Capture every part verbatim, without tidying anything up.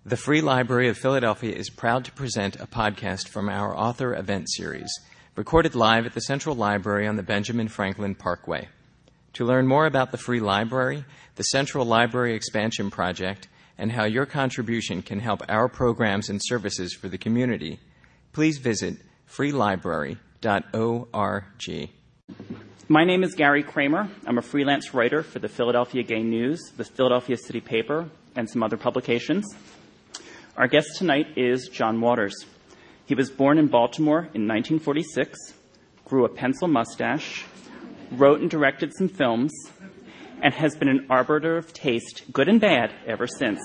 The Free Library of Philadelphia is proud to present a podcast from our author event series, recorded live at the Central Library on the Benjamin Franklin Parkway. To learn more about the Free Library, the Central Library Expansion Project, and how your contribution can help our programs and services for the community, please visit free library dot org. My name is Gary Kramer. I'm a freelance writer for the Philadelphia Gay News, the Philadelphia City Paper, and some other publications. Our guest tonight is John Waters. He was born in Baltimore in nineteen forty-six, grew a pencil mustache, wrote and directed some films, and has been an arbiter of taste, good and bad, ever since.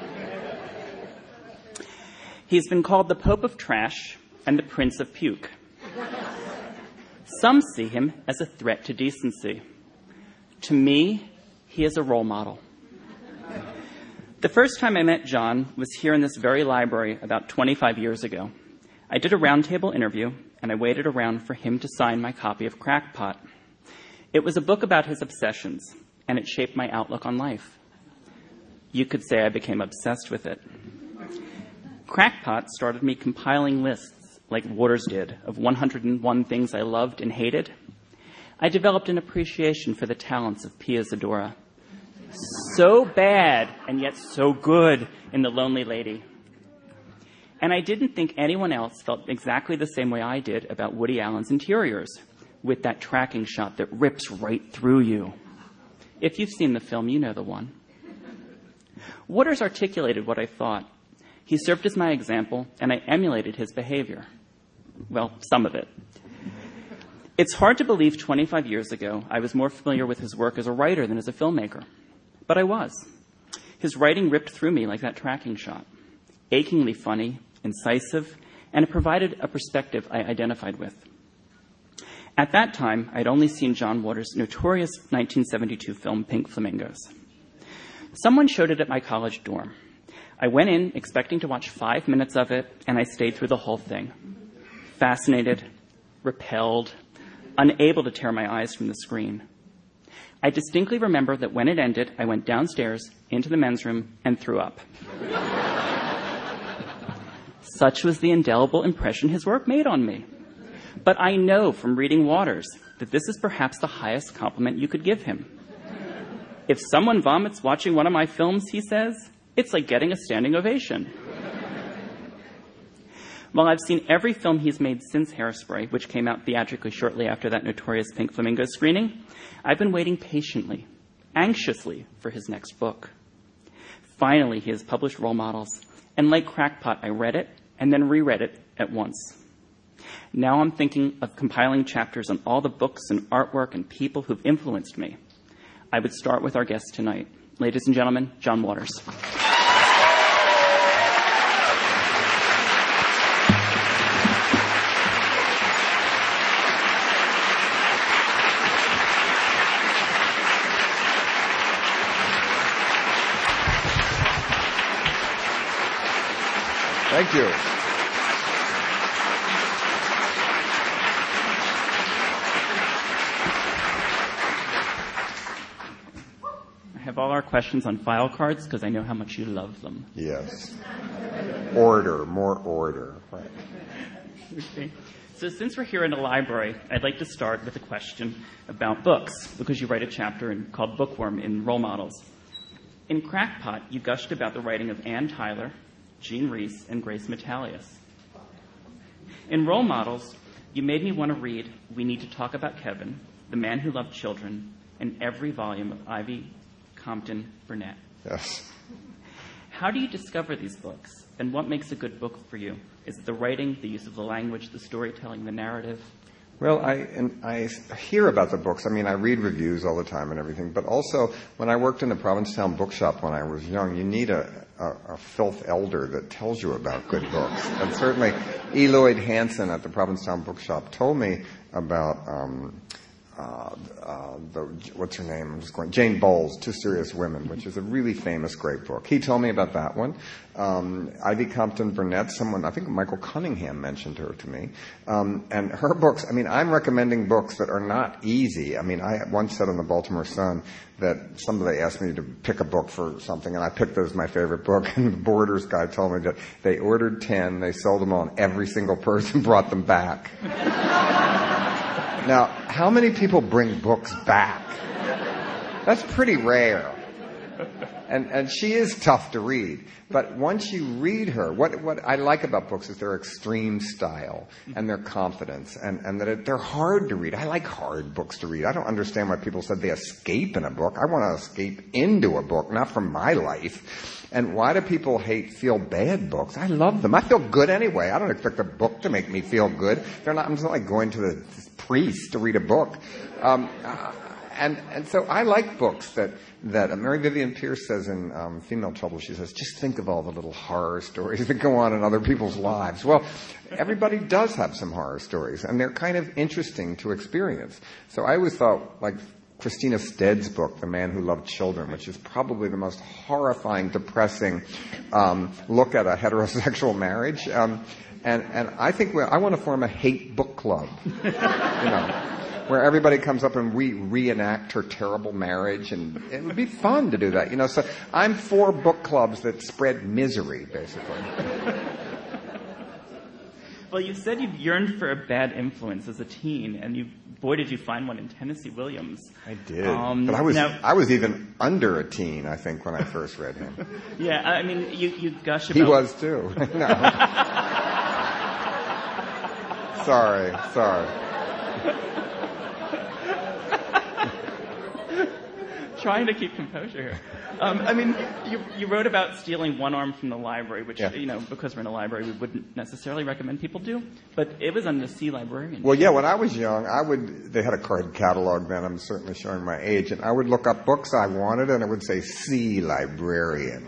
He's been called the Pope of Trash and the Prince of Puke. Some see him as a threat to decency. To me, he is a role model. The first time I met John was here in this very library about twenty-five years ago. I did a roundtable interview, and I waited around for him to sign my copy of Crackpot. It was a book about his obsessions, and it shaped my outlook on life. You could say I became obsessed with it. Crackpot started me compiling lists, like Waters did, of one hundred one things I loved and hated. I developed an appreciation for the talents of Pia Zadora. So bad, and yet so good in The Lonely Lady. And I didn't think anyone else felt exactly the same way I did about Woody Allen's Interiors, with that tracking shot that rips right through you. If you've seen the film, you know the one. Waters articulated what I thought. He served as my example, and I emulated his behavior. Well, some of it. It's hard to believe twenty-five years ago I was more familiar with his work as a writer than as a filmmaker. But I was. His writing ripped through me like that tracking shot. Achingly funny, incisive, and it provided a perspective I identified with. At that time, I'd only seen John Waters' notorious nineteen seventy-two film, Pink Flamingos. Someone showed it at my college dorm. I went in expecting to watch five minutes of it, and I stayed through the whole thing. Fascinated, repelled, unable to tear my eyes from the screen. I distinctly remember that when it ended, I went downstairs into the men's room and threw up. Such was the indelible impression his work made on me. But I know from reading Waters that this is perhaps the highest compliment you could give him. If someone vomits watching one of my films, he says, it's like getting a standing ovation. While I've seen every film he's made since Hairspray, which came out theatrically shortly after that notorious Pink Flamingo screening, I've been waiting patiently, anxiously, for his next book. Finally, he has published Role Models, and like Crackpot, I read it and then reread it at once. Now I'm thinking of compiling chapters on all the books and artwork and people who've influenced me. I would start with our guest tonight. Ladies and gentlemen, John Waters. Thank you. I have all our questions on file cards because I know how much you love them. Yes. Order, more order. Right. Okay. So since we're here in the library, I'd like to start with a question about books, because you write a chapter in, called Bookworm in Role Models. In Crackpot, you gushed about the writing of Ann Tyler, Jean Reese, and Grace Metalius. In Role Models, you made me want to read We Need to Talk About Kevin, The Man Who Loved Children, and every volume of Ivy Compton Burnett. Yes. How do you discover these books, and what makes a good book for you? Is it the writing, the use of the language, the storytelling, the narrative? Well, I and I hear about the books. I mean, I read reviews all the time and everything. But also, when I worked in the Provincetown bookshop when I was young, you need a, a, a filth elder that tells you about good books. And certainly, Eloyd Hansen at the Provincetown bookshop told me about um, uh, uh, the, what's her name? I'm just going, Jane Bowles, Two Serious Women, which is a really famous, great book. He told me about that one. Um, Ivy Compton Burnett, someone, I think Michael Cunningham mentioned her to me. Um, and her books, I mean, I'm recommending books that are not easy. I mean, I once said on the Baltimore Sun that somebody asked me to pick a book for something, and I picked it as my favorite book, and the Borders guy told me that they ordered ten, they sold them all, and every single person brought them back. Now, how many people bring books back? That's pretty rare. And and she is tough to read. But once you read her, what what I like about books is their extreme style and their confidence, and, and that it, they're hard to read. I like hard books to read. I don't understand why people said they escape in a book. I want to escape into a book, not from my life. And why do people hate feel bad books? I love them. I feel good anyway. I don't expect a book to make me feel good. They're not. I'm not like going to the priest to read a book. Um, uh, and and so I like books that that uh, Mary Vivian Pierce says in um, Female Trouble. She says, just think of all the little horror stories that go on in other people's lives. Well, everybody does have some horror stories, and they're kind of interesting to experience. So I always thought, like Christina Stead's book, The Man Who Loved Children, which is probably the most horrifying, depressing um, look at a heterosexual marriage. Um, and, and I think we, I want to form a hate book club, you know, where everybody comes up and we reenact her terrible marriage, and it would be fun to do that, you know. So I'm for book clubs that spread misery, basically. Well, you said you yearned for a bad influence as a teen, and you, boy, did you find one in Tennessee Williams. I did, um, but I was now, I was even under a teen, I think, when I first read him. Yeah, I mean, you, you gush about... He was too. No. sorry, sorry. Trying to keep composure here. Um, I mean, you, you wrote about stealing one arm from the library, which, yeah. you know, because we're in a library, we wouldn't necessarily recommend people do. But it was on the C Librarian. Well, yeah, when I was young, I would, they had a card catalog then, I'm certainly showing my age, and I would look up books I wanted, and it would say C Librarian.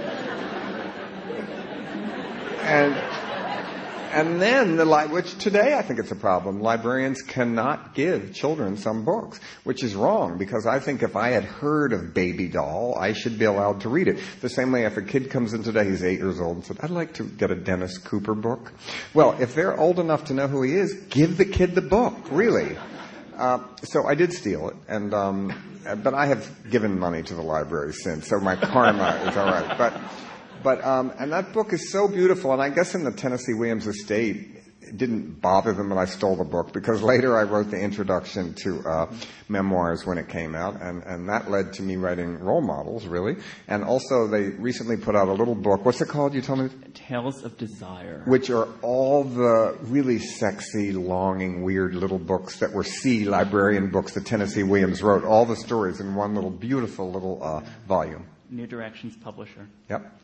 and... And then, the li- which today I think it's a problem, librarians cannot give children some books, which is wrong, because I think if I had heard of Baby Doll, I should be allowed to read it. The same way if a kid comes in today, he's eight years old, and said, I'd like to get a Dennis Cooper book. Well, if they're old enough to know who he is, give the kid the book, really. Uh, so I did steal it, and um, but I have given money to the library since, so my karma is all right. But... But, um, and that book is so beautiful, and I guess in the Tennessee Williams estate, it didn't bother them that I stole the book, because later I wrote the introduction to, uh, memoirs when it came out, and, and that led to me writing role models, really. And also they recently put out a little book. What's it called? You told me? Tales of Desire. Which are all the really sexy, longing, weird little books that were C Librarian books that Tennessee Williams wrote. All the stories in one little, beautiful little, uh, volume. New Directions publisher. Yep.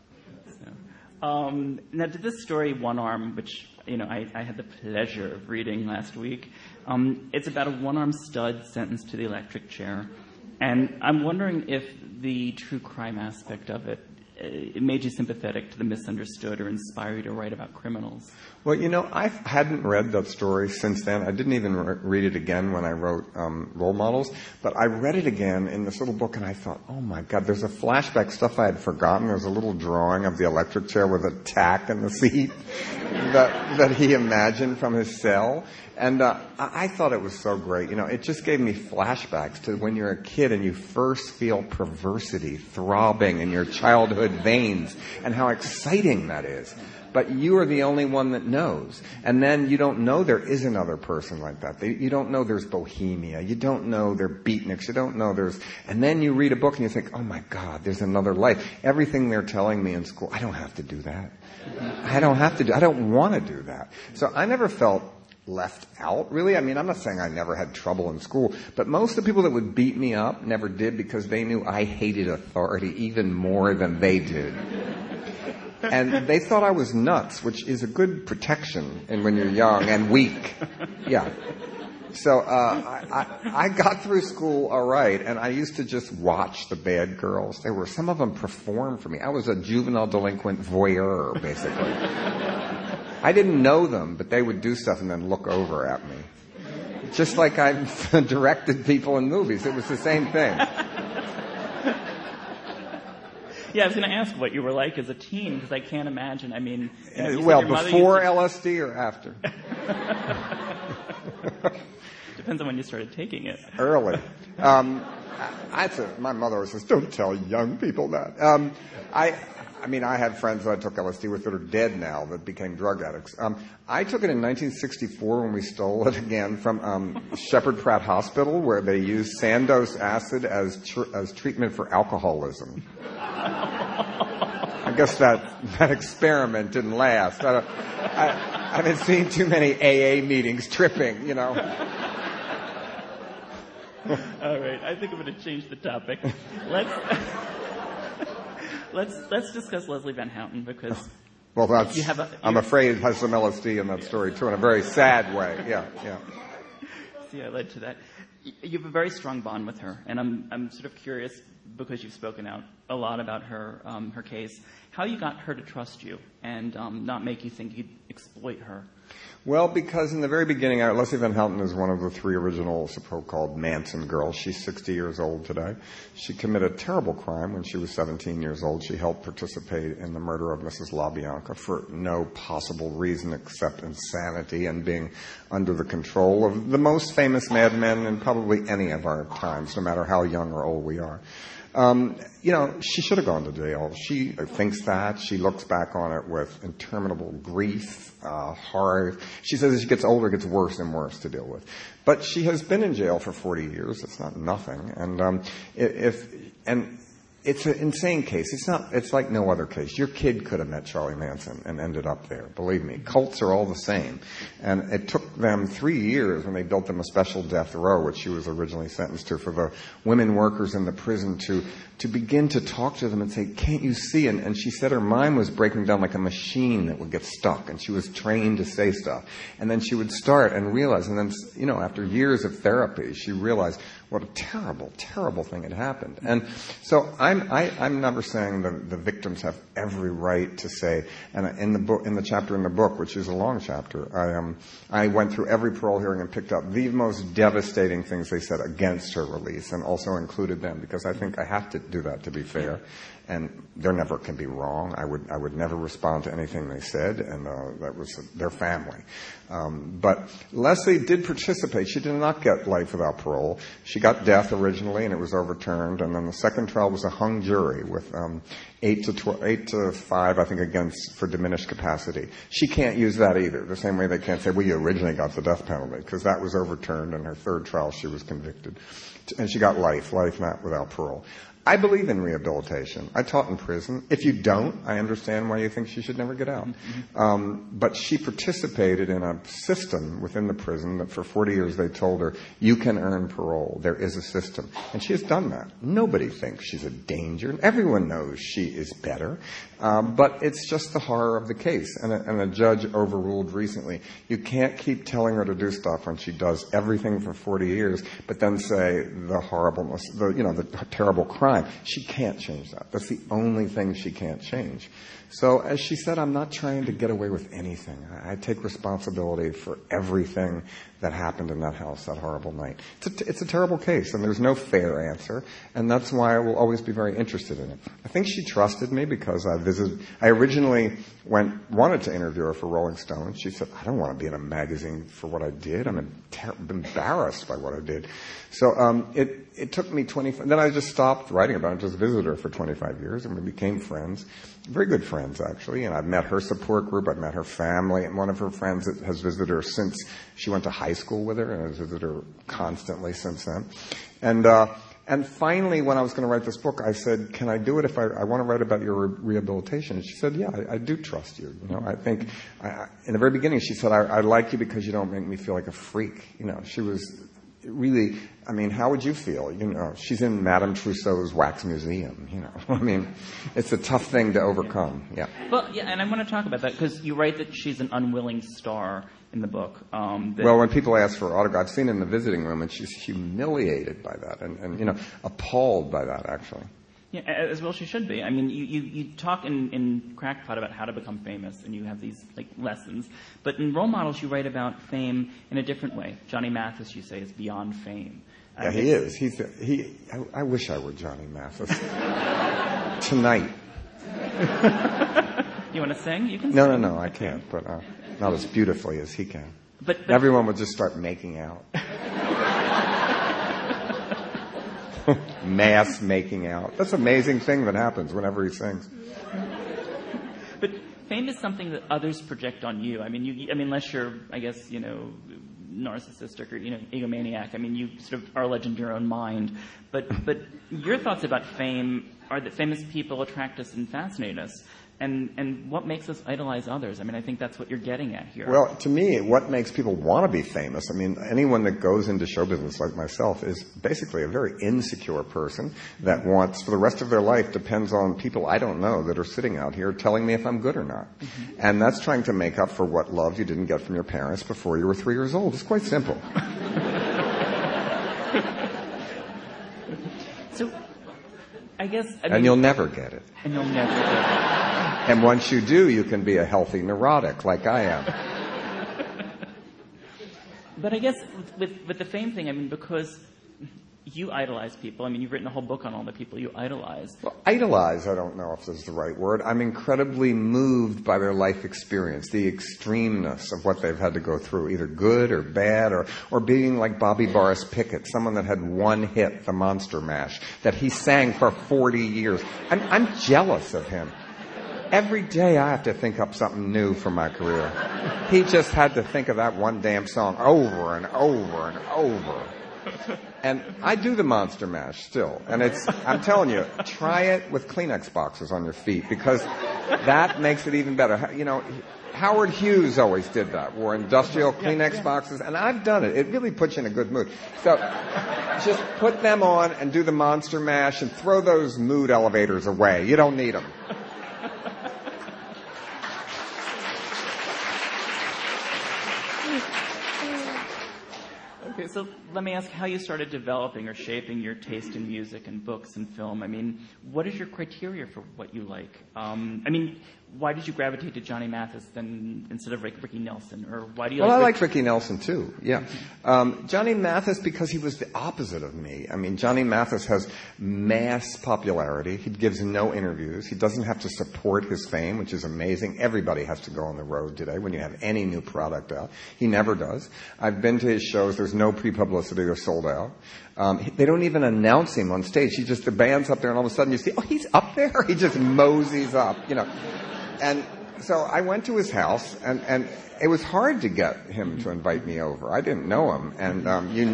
Um, now, to this story, One Arm, which, you know, I, I had the pleasure of reading last week, um, it's about a one-armed stud sentenced to the electric chair. And I'm wondering if the true crime aspect of it, it made you sympathetic to the misunderstood or inspire you to write about criminals. Well, you know, I hadn't read that story since then. I didn't even re- read it again when I wrote um, Role Models. But I read it again in this little book, and I thought, oh, my God, there's a flashback, stuff I had forgotten. There's a little drawing of the electric chair with a tack in the seat that, that he imagined from his cell. And uh, I, I thought it was so great. You know, it just gave me flashbacks to when you're a kid and you first feel perversity throbbing in your childhood veins, and how exciting that is. But you are the only one that knows. And then you don't know there is another person like that. They, you don't know there's Bohemia. You don't know there are beatniks. You don't know there's... And then you read a book and you think, oh, my God, there's another life. Everything they're telling me in school, I don't have to do that. I don't have to do... I don't want to do that. So I never felt left out, really. I mean, I'm not saying I never had trouble in school, but most of the people that would beat me up never did, because they knew I hated authority even more than they did. And they thought I was nuts, which is a good protection and when you're young and weak. Yeah. So uh, I, I, I got through school all right, and I used to just watch the bad girls. There were some of them perform for me. I was a juvenile delinquent voyeur, basically. I didn't know them, but they would do stuff and then look over at me. just like I've directed people in movies. It was the same thing. Yeah, I was going to ask what you were like as a teen, because I can't imagine. I mean, you know, you well, before to... L S D or after? Depends on when you started taking it. Early. Um, I, I, my mother says, "Don't tell young people that." Um, I, I mean, I had friends that I took L S D with that are dead now that became drug addicts. Um, I took it in nineteen sixty-four when we stole it again from um, Shepherd Pratt Hospital, where they used Sandoz acid as tr- as treatment for alcoholism. I guess that that experiment didn't last. I, I, I haven't seen too many A A meetings tripping, you know. All right, I think I'm going to change the topic. Let's let's let's discuss Leslie Van Houten, because well, that's you have a, I'm afraid it has some L S D in that story too, in a very sad way. Yeah, yeah. See, I led to that. You have a very strong bond with her, and I'm I'm sort of curious, because you've spoken out a lot about her um, her case, how you got her to trust you and um, not make you think you'd exploit her. Well, because in the very beginning, uh, Leslie Van Houten is one of the three original so-called Manson girls. She's sixty years old today. She committed a terrible crime when she was seventeen years old. She helped participate in the murder of Missus LaBianca for no possible reason except insanity and being under the control of the most famous madmen in probably any of our times, no matter how young or old we are. Um, you know, she should have gone to jail. She thinks that. She looks back on it with interminable grief, uh, horror. She says as she gets older, it gets worse and worse to deal with. But she has been in jail for forty years. It's not nothing. And um, if and it's an insane case. It's not. It's like no other case. Your kid could have met Charlie Manson and ended up there. Believe me, cults are all the same. And it took them three years when they built them a special death row, which she was originally sentenced to, for the women workers in the prison to to begin to talk to them and say, "Can't you see?" And, and she said her mind was breaking down like a machine that would get stuck, and she was trained to say stuff. And then she would start and realize, and then, you know, after years of therapy, she realized what a terrible, terrible thing had happened. And so I'm, I, I'm never saying the, the victims have every right to say, and in the book, in the chapter in the book, which is a long chapter, I, um, I went through every parole hearing and picked up the most devastating things they said against her release, and also included them, because I think I have to do that to be fair. And there never can be wrong. I would I would never respond to anything they said, and uh, that was their family. Um, but Leslie did participate. She did not get life without parole. She got death originally, and it was overturned. And then the second trial was a hung jury with um, eight to twelve, eight to five, I think, against for diminished capacity. She can't use that either. The same way they can't say, "Well, you originally got the death penalty," because that was overturned. In her third trial, she was convicted, and she got life, life not without parole. I believe in rehabilitation. I taught in prison. If you don't, I understand why you think she should never get out. Mm-hmm. Um, but she participated in a system within the prison that for forty years they told her, you can earn parole. There is a system. And she has done that. Nobody thinks she's a danger. Everyone knows she is better. Um, but it's just the horror of the case. And a, and a judge overruled recently, you can't keep telling her to do stuff when she does everything for forty years, but then say the horribleness, the, you know, the terrible crime. She can't change that. That's the only thing she can't change. So, as she said, I'm not trying to get away with anything. I, I take responsibility for everything that happened in that house that horrible night. It's a, t- it's a terrible case, and there's no fair answer, and that's why I will always be very interested in it. I think she trusted me because I visited. I originally went wanted to interview her for Rolling Stone. She said, "I don't want to be in a magazine for what I did. I'm ter- embarrassed by what I did." So um, it it took me twenty. Then I just stopped writing about it. Just visited her for twenty-five years, and we became friends. Very good friends, actually. And I've met her support group. I've met her family. And one of her friends has visited her since she went to high school with her, and has visited her constantly since then. And uh, and finally, when I was going to write this book, I said, "Can I do it if I, I want to write about your re- rehabilitation?" And she said, "Yeah, I, I do trust you. You know, I think I, in the very beginning, she said, I, I like you because you don't make me feel like a freak." You know, she was really. I mean, how would you feel? You know, she's in Madame Tussauds Wax Museum. You know, I mean, it's a tough thing to overcome. Yeah. Well, yeah, and I want to talk about that because you write that she's an unwilling star in the book. Um, well, when people ask for autograph, I've seen her in the visiting room, and she's humiliated by that, and, and you know, appalled by that, actually. Yeah, as well she should be. I mean, you, you, you talk in, in Crackpot about how to become famous, and you have these like lessons. But in Role Models, you write about fame in a different way. Johnny Mathis, you say, is beyond fame. Yeah, um, he is. He's he. I, I wish I were Johnny Mathis tonight. You want to sing? You can. No, sing. no, no. I can't. But uh, not as beautifully as he can. But, but everyone would just start making out. Mass making out. That's an amazing thing that happens whenever he sings. But fame is something that others project on you. I mean, you. I mean, unless you're, I guess, you know, narcissistic or, you know, egomaniac. I mean, you sort of are a legend in your own mind. But but your thoughts about fame are that famous people attract us and fascinate us. And and what makes us idolize others? I mean, I think that's what you're getting at here. Well, to me, what makes people want to be famous, I mean, anyone that goes into show business like myself is basically a very insecure person that wants, for the rest of their life, depends on people I don't know that are sitting out here telling me if I'm good or not. Mm-hmm. And that's trying to make up for what love you didn't get from your parents before you were three years old. It's quite simple. So, I guess... I mean, and you'll never get it. And you'll never get it. And once you do, you can be a healthy neurotic like I am. But I guess with, with, with the fame thing, I mean, because you idolize people. I mean, you've written a whole book on all the people you idolize. Well, idolize, I don't know if this is the right word. I'm incredibly moved by their life experience, the extremeness of what they've had to go through, either good or bad, or, or being like Bobby Boris Pickett, someone that had one hit, the Monster Mash, that he sang for forty years. I'm, I'm jealous of him. Every day I have to think up something new for my career. He just had to think of that one damn song over and over and over. And I do the Monster Mash still. And it's, I'm telling you, try it with Kleenex boxes on your feet, because that makes it even better. You know, Howard Hughes always did that, wore industrial Kleenex boxes, and I've done it. It really puts you in a good mood. So just put them on and do the Monster Mash and throw those mood elevators away. You don't need them. Okay, so let me ask how you started developing or shaping your taste in music and books and film. I mean, what is your criteria for what you like? Um, I mean, why did you gravitate to Johnny Mathis then instead of like Ricky Nelson? Or why do you well, like I Rick- like Ricky Nelson too, yeah. Um, Johnny Mathis because he was the opposite of me. I mean, Johnny Mathis has mass popularity. He gives no interviews. He doesn't have to support his fame, which is amazing. Everybody has to go on the road today when you have any new product out. He never does. I've been to his shows. There's no pre-publicity. They're sold out. Um, they don't even announce him on stage. He just, the band's up there and all of a sudden you see, oh, he's up there? He just moseys up, you know. And so I went to his house, and, and it was hard to get him to invite me over. I didn't know him, and um, you.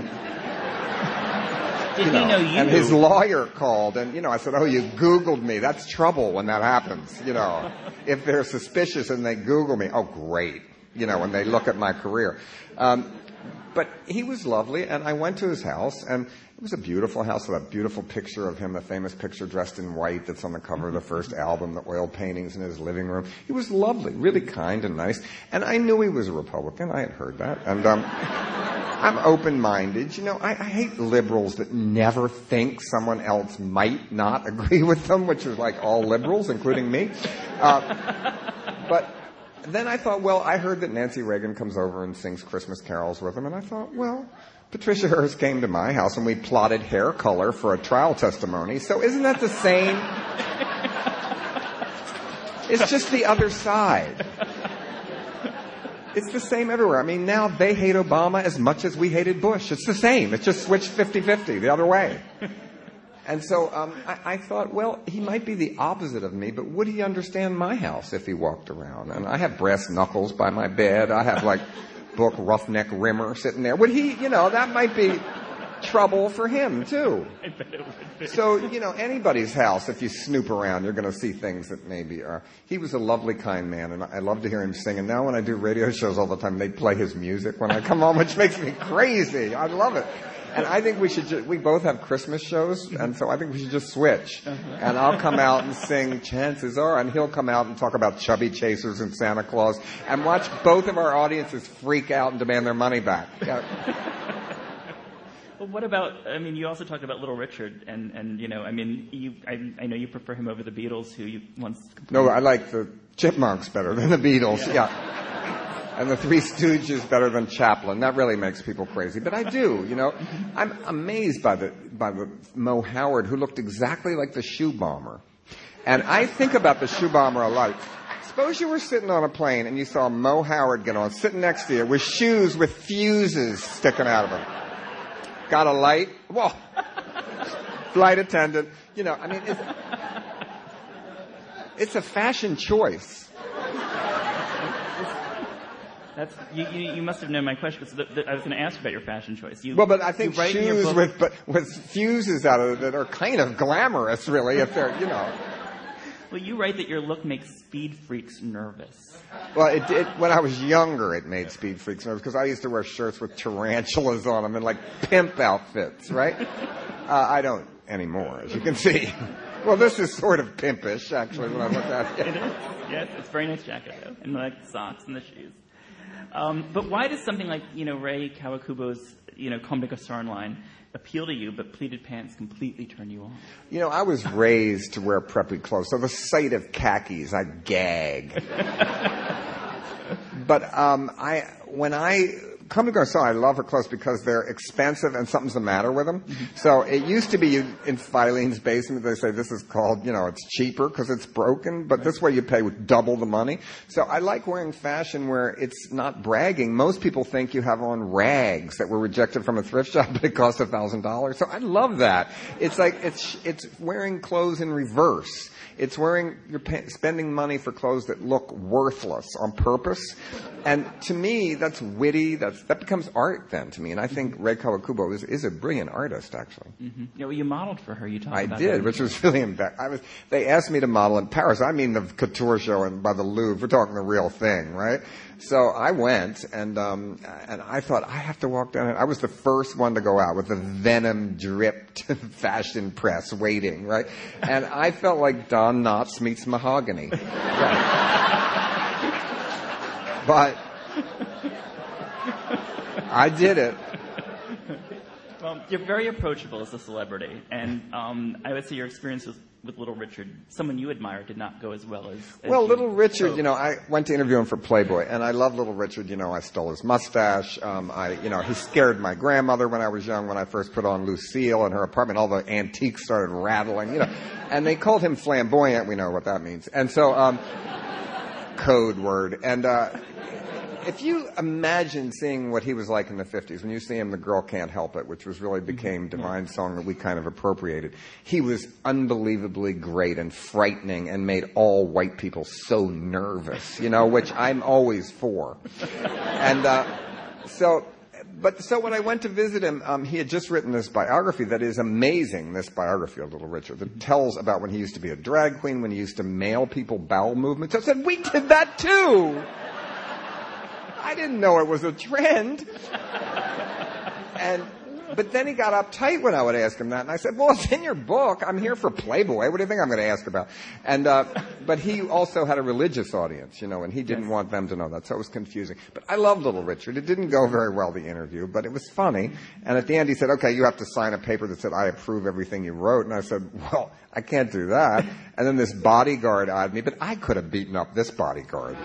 Did you know, he know you? And his lawyer called, and you know, I said, "Oh, you Googled me. That's trouble when that happens. You know, if they're suspicious and they Google me, oh, great. You know, when they look at my career." Um, But he was lovely, and I went to his house, and it was a beautiful house with a beautiful picture of him, a famous picture dressed in white that's on the cover of the first album, the oil paintings in his living room. He was lovely, really kind and nice, and I knew he was a Republican. I had heard that, and um, I'm open-minded. You know, I, I hate liberals that never think someone else might not agree with them, which is like all liberals, including me. Uh, but... Then I thought, well, I heard that Nancy Reagan comes over and sings Christmas carols with him, and I thought, well, Patricia Hearst came to my house and we plotted hair color for a trial testimony, so isn't that the same? It's just the other side. It's the same everywhere. I mean, now they hate Obama as much as we hated Bush. It's the same. It's just switched fifty-fifty the other way. And so um, I, I thought, well, he might be the opposite of me, but would he understand my house if he walked around? And I have brass knuckles by my bed. I have, like, book Roughneck Rimmer sitting there. Would he, you know, that might be trouble for him, too. I bet it would be. So, you know, anybody's house, if you snoop around, you're going to see things that maybe are... He was a lovely, kind man, and I love to hear him sing. And now when I do radio shows all the time, they play his music when I come home, which makes me crazy. I love it. And I think we should just, we both have Christmas shows, and so I think we should just switch. Uh-huh. And I'll come out and sing Chances Are, and he'll come out and talk about chubby chasers and Santa Claus, and watch both of our audiences freak out and demand their money back. Yeah. Well, what about, I mean, you also talked about Little Richard, and, and you know, I mean, you, I, I know you prefer him over the Beatles, who you once... No, I like the Chipmunks better than the Beatles, yeah. yeah. And the Three Stooges better than Chaplin. That really makes people crazy. But I do, you know. I'm amazed by the, by the Mo Howard, who looked exactly like the Shoe Bomber. And I think about the Shoe Bomber a lot. Suppose you were sitting on a plane and you saw Mo Howard get on, sitting next to you with shoes with fuses sticking out of them. Got a light? Whoa. Flight attendant. You know, I mean, it's, it's a fashion choice. That's you, you, you must have known my question. So the, the, I was going to ask about your fashion choice. You, well, but I think shoes with but, with fuses out of it that are kind of glamorous, really, if they're, you know. Well, you write that your look makes speed freaks nervous. Well, it, it, when I was younger, it made speed freaks nervous because I used to wear shirts with tarantulas on them and like pimp outfits, right? uh, I don't anymore, as you can see. Well, this is sort of pimpish, actually, when I look at it. It is. Yes, it's a very nice jacket, though, and like the socks and the shoes. Um, but why does something like, you know, Rei Kawakubo's, you know, Comme des Garçons line appeal to you, but pleated pants completely turn you off? You know, I was raised to wear preppy clothes, so the sight of khakis, I gag. But um, I, when I, Comme des Garçons, I love her clothes because they're expensive and something's the matter with them. Mm-hmm. So it used to be you, in Filene's basement, they say this is called, you know, it's cheaper because it's broken, but right. This way you pay with double the money. So I like wearing fashion where it's not bragging. Most people think you have on rags that were rejected from a thrift shop, but it costs a thousand dollars. So I love that. It's like, it's, it's wearing clothes in reverse. It's wearing, you're pay, spending money for clothes that look worthless on purpose. And to me, that's witty. That's, that becomes art then to me. And I think Rei Kawakubo is, is a brilliant artist, actually. Mm-hmm. Yeah, well, you modeled for her. You talked I about did, that. which was really embarrassing. I was, they asked me to model in Paris. I mean the couture show in, by the Louvre. We're talking the real thing, right? So I went, and um, and I thought, I have to walk down it. I was the first one to go out with the venom-dripped fashion press waiting, right? And I felt like Don Knotts meets Mahogany. But I did it. Well, you're very approachable as a celebrity, and um, I would say your experience with, with Little Richard, someone you admire, did not go as well as... as well, you. Little Richard, so. you know, I went to interview him for Playboy, and I love Little Richard. You know, I stole his mustache. Um, I, you know, he scared my grandmother when I was young, when I first put on Lucille in her apartment. All the antiques started rattling, you know. And they called him flamboyant. We know what that means. And so, um, code word. And... Uh, if you imagine seeing what he was like in the fifties, when you see him, The Girl Can't Help It, which was really became Divine Song that we kind of appropriated, he was unbelievably great and frightening and made all white people so nervous, you know, which I'm always for. And uh, so, but so when I went to visit him, um, he had just written this biography that is amazing, this biography of Little Richard, that tells about when he used to be a drag queen, when he used to mail people bowel movements. I said, we did that too! I didn't know it was a trend. And, but then he got uptight when I would ask him that. And I said, well, it's in your book. I'm here for Playboy. What do you think I'm going to ask about? And, uh, but he also had a religious audience, you know, and he didn't yes. want them to know that. So it was confusing. But I love Little Richard. It didn't go very well, the interview, but it was funny. And at the end he said, okay, you have to sign a paper that said, I approve everything you wrote. And I said, well, I can't do that. And then this bodyguard eyed me, but I could have beaten up this bodyguard.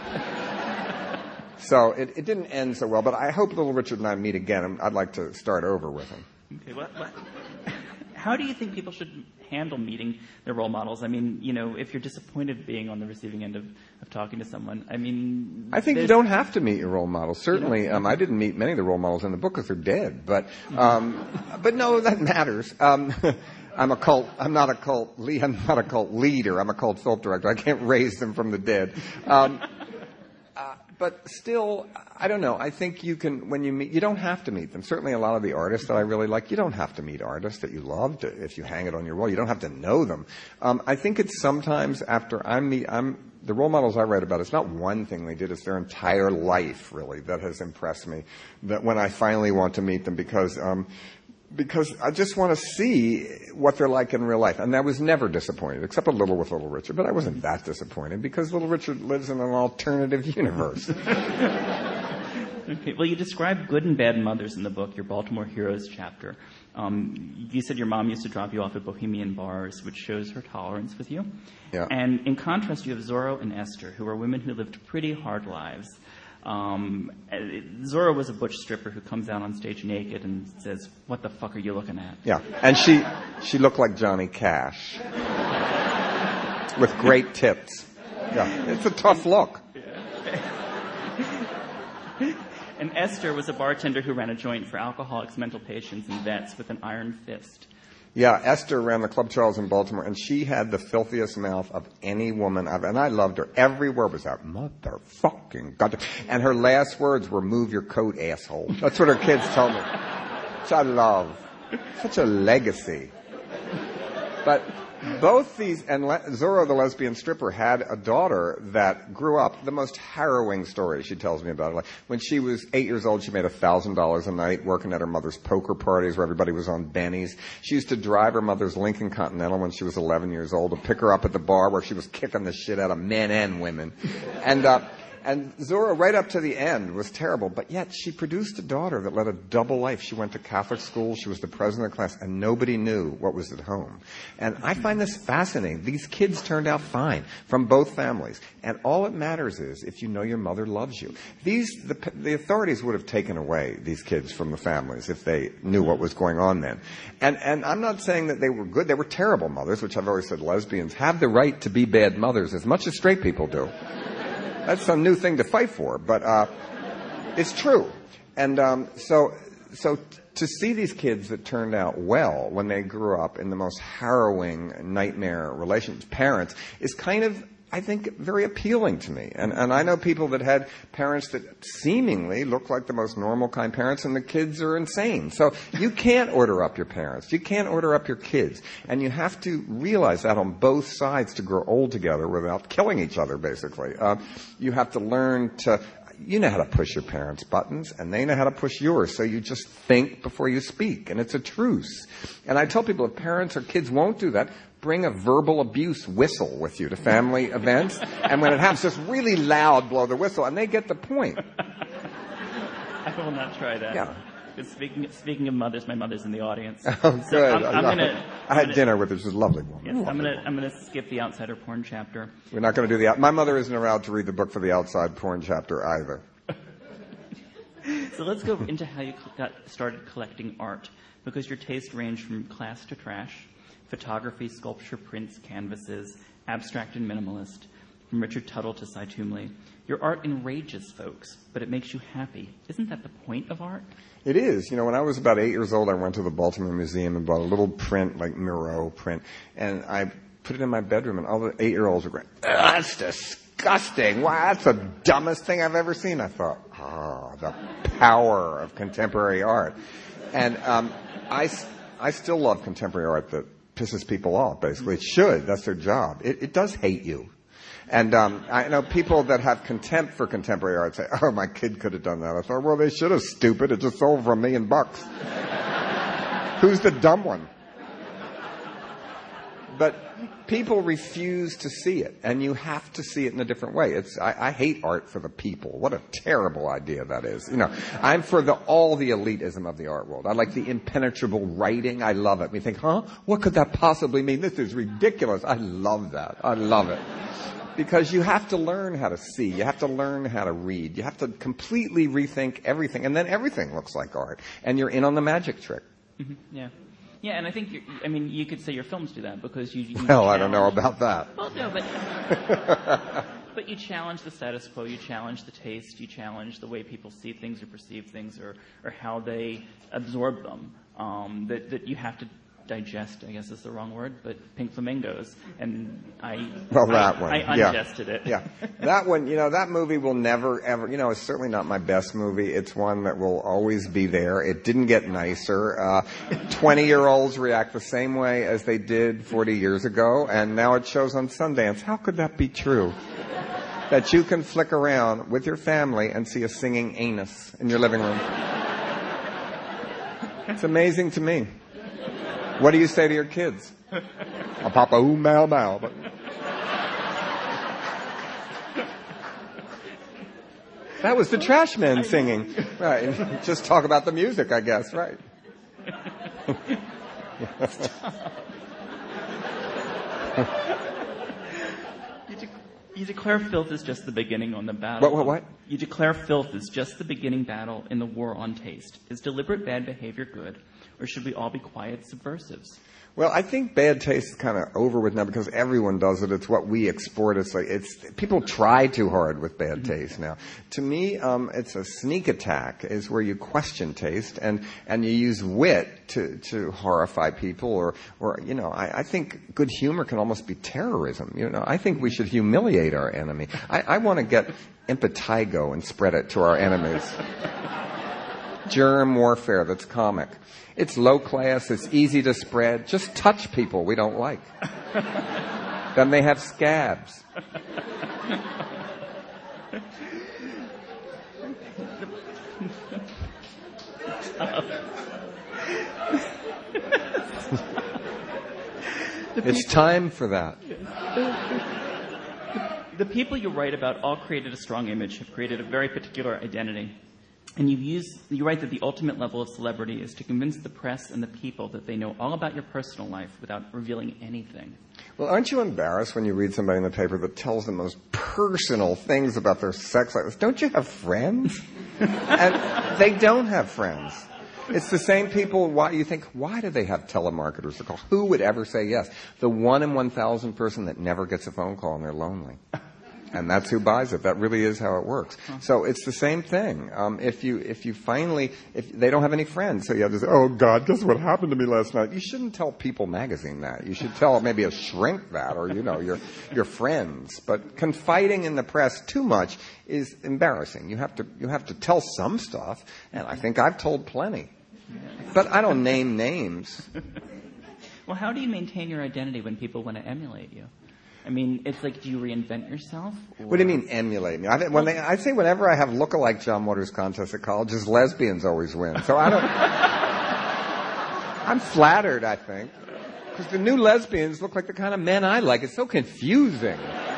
So it, it didn't end so well, but I hope Little Richard and I meet again. I'd like to start over with him. Okay, what, what, how do you think people should handle meeting their role models? I mean, you know, if you're disappointed being on the receiving end of, of talking to someone, I mean... I think you don't have to meet your role models. Certainly, you know? um, I didn't meet many of the role models in the book because they're dead. But, um, but no, that matters. Um, I'm a cult. I'm not a cult. Le- I'm not a cult leader. I'm a cult film director. I can't raise them from the dead. Um, uh, But still, I don't know. I think you can, when you meet, you don't have to meet them. Certainly a lot of the artists that I really like, you don't have to meet artists that you love to, if you hang it on your wall. You don't have to know them. Um, I think it's sometimes after I meet, I'm, the role models I write about, it's not one thing they did, it's their entire life, really, that has impressed me. That when I finally want to meet them because, um, Because I just want to see what they're like in real life. And I was never disappointed, except a little with Little Richard. But I wasn't that disappointed because Little Richard lives in an alternative universe. Okay. Well, you describe good and bad mothers in the book, your Baltimore Heroes chapter. Um, you said your mom used to drop you off at bohemian bars, which shows her tolerance with you. Yeah. And in contrast, you have Zorro and Esther, who are women who lived pretty hard lives. Um, Zorro was a butch stripper who comes out on stage naked and says, "What the fuck are you looking at?" Yeah, and she she looked like Johnny Cash with great tits. Yeah, it's a tough look. And Esther was a bartender who ran a joint for alcoholics, mental patients, and vets with an iron fist. Yeah, Esther ran the Club Charles in Baltimore, and she had the filthiest mouth of any woman I've, and I loved her. Every word was that motherfucking god. And her last words were, "Move your coat, asshole." That's what her kids told me. Which I love. Such a legacy. But both these, and Le- Zorro, the lesbian stripper, had a daughter that grew up, the most harrowing story she tells me about it. Like, when she was eight years old, she made one thousand dollars a night working at her mother's poker parties where everybody was on bennies. She used to drive her mother's Lincoln Continental when she was eleven years old to pick her up at the bar where she was kicking the shit out of men and women. And, uh, And Zorro, right up to the end, was terrible. But yet, she produced a daughter that led a double life. She went to Catholic school. She was the president of the class. And nobody knew what was at home. And I find this fascinating. These kids turned out fine from both families. And all it matters is if you know your mother loves you. These, the, the authorities would have taken away these kids from the families if they knew what was going on then. And, and I'm not saying that they were good. They were terrible mothers, which I've always said lesbians have the right to be bad mothers as much as straight people do. That's some new thing to fight for, but uh, it's true. And um, so, so t- to see these kids that turned out well when they grew up in the most harrowing nightmare relations, parents, is kind of, I think, very appealing to me. And, and I know people that had parents that seemingly look like the most normal kind parents, and the kids are insane. So you can't order up your parents. You can't order up your kids. And you have to realize that on both sides to grow old together without killing each other, basically. Uh, you have to learn to... You know how to push your parents' buttons, and they know how to push yours. So you just think before you speak, and it's a truce. And I tell people, if parents or kids won't do that, bring a verbal abuse whistle with you to family events, and when it happens, just really loud blow the whistle, and they get the point. I will not try that. Yeah. Because speaking, speaking of mothers, my mother's in the audience. Oh, good. So I'm, I, I'm gonna, I had gonna, dinner with her. She's a lovely woman. Yes, I'm gonna I'm gonna skip the outsider porn chapter. We're not going to do the... My mother isn't allowed to read the book for the outside porn chapter either. So let's go into how you got started collecting art, because your taste ranged from class to trash, photography, sculpture, prints, canvases, abstract and minimalist, from Richard Tuttle to Cy Tumley. Your art enrages folks, but it makes you happy. Isn't that the point of art? It is. You know, when I was about eight years old, I went to the Baltimore Museum and bought a little print, like Miro print, and I put it in my bedroom, and all the eight-year-olds were going, "That's disgusting. Wow, that's the dumbest thing I've ever seen." I thought, ah, oh, the power of contemporary art. And um, I, I still love contemporary art that pisses people off, basically. It should. That's their job. It, it does hate you. And um, I know people that have contempt for contemporary art say, "Oh, my kid could have done that." I thought, well, they should have, stupid. It just sold for a million bucks. Who's the dumb one? But people refuse to see it, and you have to see it in a different way. It's I, I hate art for the people. What a terrible idea that is. You know, I'm for the all the elitism of the art world. I like the impenetrable writing. I love it. We think, huh? What could that possibly mean? This is ridiculous. I love that. I love it. Because you have to learn how to see. You have to learn how to read. You have to completely rethink everything, and then everything looks like art, and you're in on the magic trick. Mm-hmm. Yeah. Yeah, and I think, you're, I mean, you could say your films do that, because you... you well, challenge. I don't know about that. Well, no, but... But you challenge the status quo, you challenge the taste, you challenge the way people see things or perceive things, or, or how they absorb them. Um, that, that you have to digest, I guess is the wrong word, but Pink Flamingos. And I... Well, that I, one. I yeah. ungested it. Yeah. That one, you know, that movie will never, ever, you know, it's certainly not my best movie. It's one that will always be there. It didn't get nicer. Uh, twenty-year-olds react the same way as they did forty years ago, and now it shows on Sundance. How could that be true? That you can flick around with your family and see a singing anus in your living room. It's amazing to me. What do you say to your kids? A papa ooh bow bow. But That was the trash men singing. Right. And just talk about the music, I guess. Right. you, de- you declare filth is just the beginning on the battle. What, what, what? You declare filth is just the beginning battle in the war on taste. Is deliberate bad behavior good, or should we all be quiet subversives? Well, I think bad taste is kind of over with now because everyone does it. It's what we export. It's like it's people try too hard with bad taste now. To me, um, it's a sneak attack. Is where you question taste and and you use wit to to horrify people or or you know. I, I think good humor can almost be terrorism. You know, I think we should humiliate our enemy. I, I want to get impetigo and spread it to our enemies. Germ warfare that's comic. It's low class, it's easy to spread. Just touch people we don't like. Then they have scabs. It's time for that. The people you write about all created a strong image, have created a very particular identity. And you use, you write that the ultimate level of celebrity is to convince the press and the people that they know all about your personal life without revealing anything. Well, aren't you embarrassed when you read somebody in the paper that tells the most personal things about their sex life? Don't you have friends? And they don't have friends. It's the same people, why you think, why do they have telemarketers to call? Who would ever say yes? The one in one thousand person that never gets a phone call and they're lonely. And that's who buys it. That really is how it works. So it's the same thing. Um, if you if you finally if they don't have any friends, so you have to say, "Oh God, guess what happened to me last night?" You shouldn't tell People Magazine that. You should tell maybe a shrink that, or you know your your friends. But confiding in the press too much is embarrassing. You have to you have to tell some stuff, and I think I've told plenty. But I don't name names. Well, how do you maintain your identity when people want to emulate you? I mean, it's like, do you reinvent yourself? Or? What do you mean emulate me? I, when they, I say whenever I have look-alike John Waters contests at colleges, lesbians always win. So I don't. I'm flattered, I think, because the new lesbians look like the kind of men I like. It's so confusing.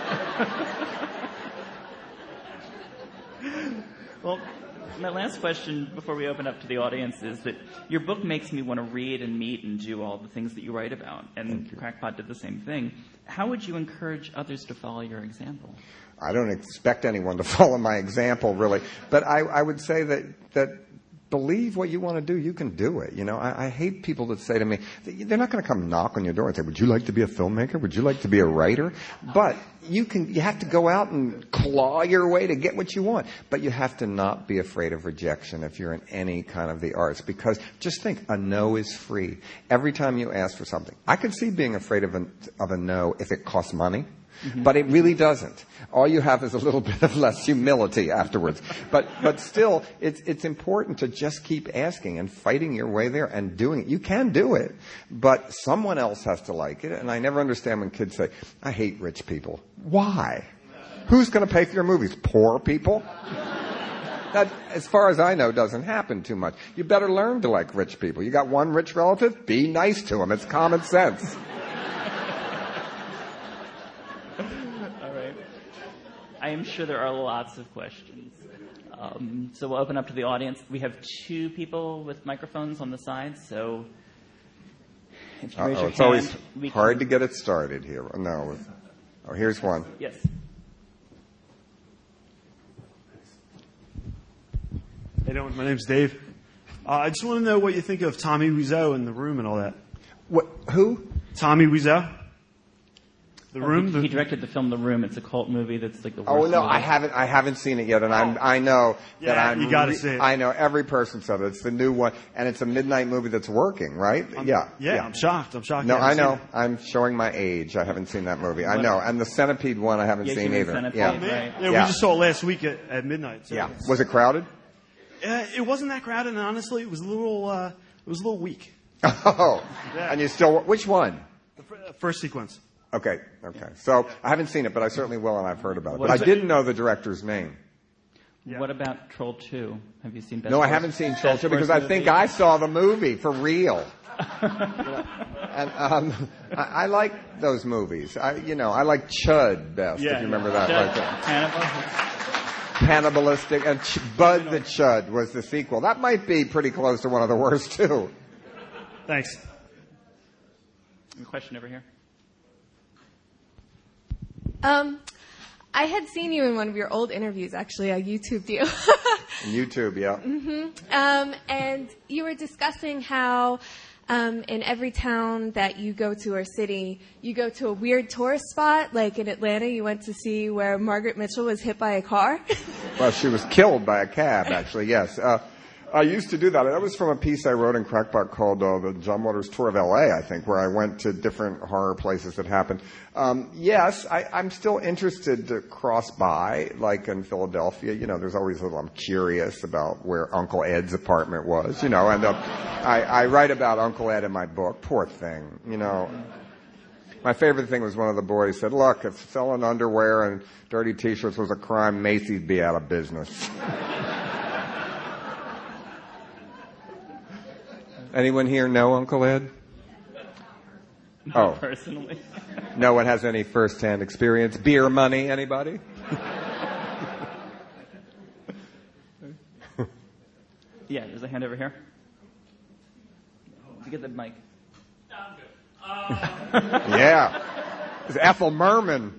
Well, my last question before we open up to the audience is that your book makes me want to read and meet and do all the things that you write about, and Crackpot did the same thing. How would you encourage others to follow your example? I don't expect anyone to follow my example, really. But I, I would say that, that believe what you want to do, you can do it. You know, I, I hate people that say to me, they're not going to come knock on your door and say, "Would you like to be a filmmaker? Would you like to be a writer?" But you can, you have to go out and claw your way to get what you want. But you have to not be afraid of rejection if you're in any kind of the arts, because just think, a no is free. Every time you ask for something. I could see being afraid of a, of a no if it costs money. Mm-hmm. But it really doesn't. All you have is a little bit of less humility afterwards. But but still, it's it's important to just keep asking and fighting your way there and doing it. You can do it, but someone else has to like it. And I never understand when kids say, "I hate rich people." Why? Who's going to pay for your movies? Poor people? That, as far as I know, doesn't happen too much. You better learn to like rich people. You got one rich relative? Be nice to him. It's common sense. I am sure there are lots of questions. Um, so we'll open up to the audience. We have two people with microphones on the side, so if you raise your it's hand, always we hard can... to get it started here. No. Oh, here's one. Yes. Hey, doing? My name's Dave. Uh, I just want to know what you think of Tommy Wiseau in The Room and all that. What? Who? Tommy Wiseau. The oh, Room. He, the... he directed the film The Room. It's a cult movie that's like the worst. Oh no, movie. I haven't. I haven't seen it yet, and I'm. I know yeah, that I'm. you got to see it. I know every person said it. It's the new one, and it's a midnight movie that's working, right? I'm, yeah, yeah. Yeah, I'm shocked. I'm shocked. No, I know. I'm showing my age. I haven't seen that movie. I know, and the Centipede one I haven't yeah, seen either. Centipede, yeah. right? Yeah, yeah, we just saw it last week at, at midnight. So yeah. Was it crowded? Uh, it wasn't that crowded, and honestly, it was a little. Uh, it was a little weak. Oh, yeah. And you still? Which one? The f- first sequence. Okay, okay. So I haven't seen it, but I certainly will, and I've heard about it. What But I it? didn't know the director's name. Yeah. What about Troll two? Have you seen Best No, I Worst- haven't seen Troll Best two because Worst I think movie? I saw the movie for real. And um, I, I like those movies. I, you know, I like Chud best. Yeah, if you remember yeah. that. Chud, Like, Hannibal. cannibalistic, and Ch- Bud the Chud was the sequel. That might be pretty close to one of the worst, too. Thanks. A question over here. Um, I had seen you in one of your old interviews, actually. I YouTubed you. YouTube, yeah. Mm-hmm. Um, and you were discussing how um, in every town that you go to or city, you go to a weird tourist spot. Like in Atlanta, you went to see where Margaret Mitchell was hit by a car. Well, she was killed by a cab, actually, yes. Uh, I used to do that. That was from a piece I wrote in Crackpot called uh, the John Waters Tour of L A, I think, where I went to different horror places that happened. Um, yes, I, I'm still interested to cross by, like in Philadelphia. You know, there's always a little, I'm curious about where Uncle Ed's apartment was, you know, and uh, I, I write about Uncle Ed in my book. Poor thing, you know. My favorite thing was one of the boys said, look, if selling underwear and dirty T-shirts was a crime, Macy'd be out of business. Anyone here know Uncle Ed? Not oh, personally. No one has any first-hand experience. Beer money, anybody? Yeah, there's a hand over here. To get the mic. I'm good. Uh, Yeah. It's Ethel Merman.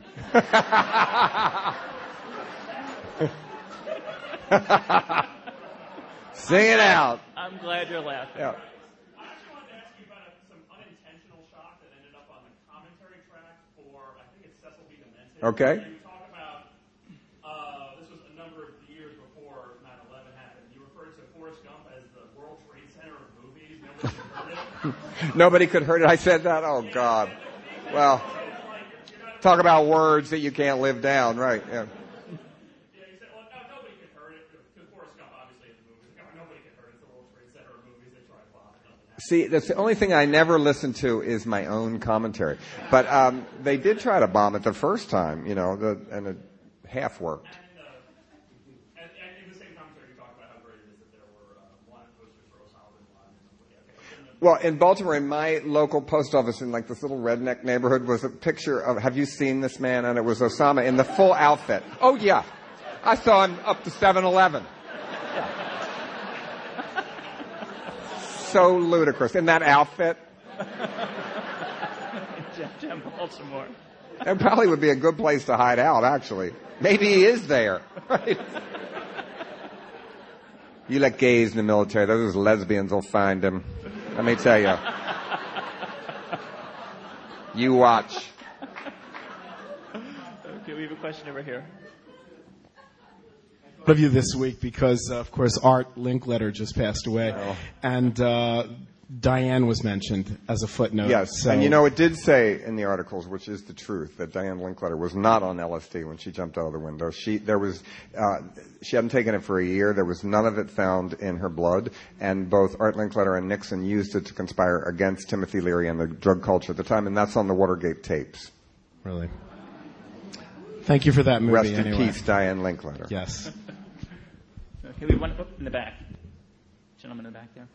Sing it out. I'm glad you're laughing. Yeah. I actually wanted to ask you about some unintentional shock that ended up on the commentary track for, I think it's Cecil B. Demented. Okay. You talk about, uh, this was a number of years before nine eleven happened. You referred to Forrest Gump as the World Trade Center of movies. Nobody heard it. Nobody could hurt it. I said that? Oh, God. Well, talk about words that you can't live down, right? Yeah. Yeah, you said, well, no, nobody could hurt it, because Forrest Gump, obviously, in the movies, no, nobody could hurt it. It's the World Trade Center of movies. They tried to bomb it. Nothing happened. See, that's the only thing I never listen to is my own commentary. But um, they did try to bomb it the first time, you know, the, and it half worked. And, uh, and, and in the same commentary, you talk about how great it is that there were uh, wanted posters for Osama bin Laden. Okay. Well, in Baltimore, in my local post office in like this little redneck neighborhood was a picture of, have you seen this man? And it was Osama in the full outfit. Oh, yeah. I saw him up to seven eleven. So ludicrous. In that outfit. Jeff Jam Baltimore. It probably would be a good place to hide out, actually. Maybe he is there. Right? You let gays in the military, those lesbians will find him. Let me tell you. You watch. Okay, we have a question over here. Of you this week because, uh, of course, Art Linkletter just passed away, Oh. and uh, Diane was mentioned as a footnote. Yes, so. and you know, it did say in the articles, which is the truth, that Diane Linkletter was not on L S D when she jumped out of the window. She there was uh, she hadn't taken it for a year. There was none of it found in her blood, and both Art Linkletter and Nixon used it to conspire against Timothy Leary and the drug culture at the time, and that's on the Watergate tapes. Really. Thank you for that movie. Rest in anyway. peace, Diane Linkletter. Yes. Okay, we have one oh, in the back. Gentleman in the back there.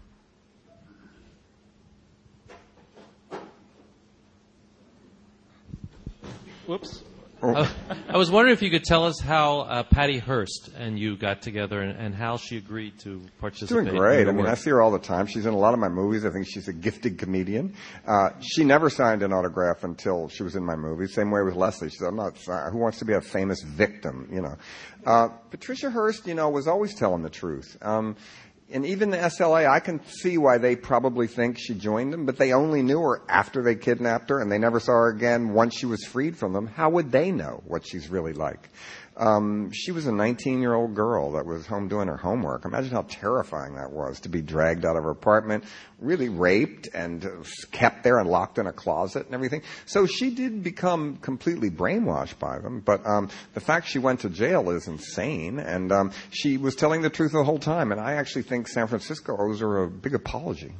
Whoops. Oh. Uh, I was wondering if you could tell us how uh, Patty Hearst and you got together and, and how she agreed to participate. She's doing in great. your I mean, work. I see her all the time. She's in a lot of my movies. I think she's a gifted comedian. Uh, she never signed an autograph until she was in my movies. Same way with Leslie. She said, I'm not, uh, who wants to be a famous victim, you know. Uh, Patricia Hearst, you know, was always telling the truth. Um, and even the S L A, I can see why they probably think she joined them, but they only knew her after they kidnapped her, and they never saw her again once she was freed from them. How would they know what she's really like? Um, she was a nineteen-year-old girl that was home doing her homework. Imagine how terrifying that was, to be dragged out of her apartment, really raped and uh, kept there and locked in a closet and everything. So she did become completely brainwashed by them, but um, the fact she went to jail is insane, and um, she was telling the truth the whole time, and I actually think San Francisco owes her a big apology.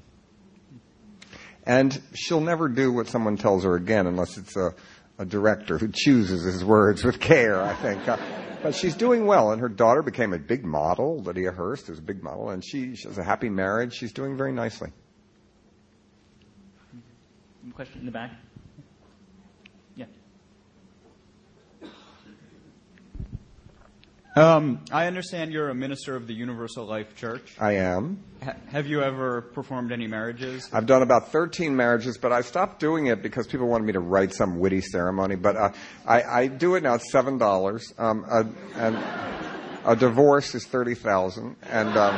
And she'll never do what someone tells her again unless it's a a director who chooses his words with care, I think. Uh, but she's doing well, and her daughter became a big model. Lydia Hearst is a big model, and she, she has a happy marriage. She's doing very nicely. Question in the back. Yeah. Um, I understand you're a minister of the Universal Life Church. I am. Ha- have you ever performed any marriages? I've done about thirteen marriages, but I stopped doing it because people wanted me to write some witty ceremony. But uh, I, I do it now. It's seven dollars, um, a, and a divorce is thirty thousand, and um,